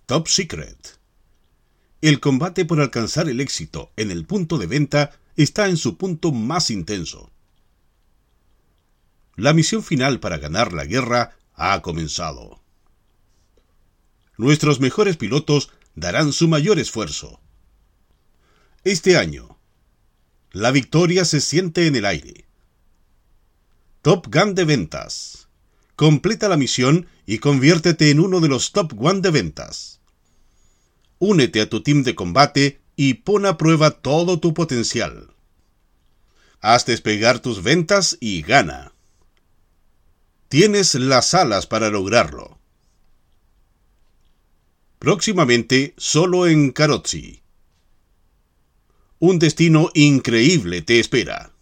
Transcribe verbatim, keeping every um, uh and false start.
Top Secret. El combate por alcanzar el éxito en el punto de venta está en su punto más intenso. La misión final para ganar la guerra ha comenzado. Nuestros mejores pilotos darán su mayor esfuerzo. Este año, la victoria se siente en el aire. Top Gun de ventas. Completa la misión y conviértete en uno de los Top Gun de ventas. Únete a tu team de combate y pon a prueba todo tu potencial. Haz despegar tus ventas y gana. Tienes las alas para lograrlo. Próximamente, solo en Carozzi. Un destino increíble te espera.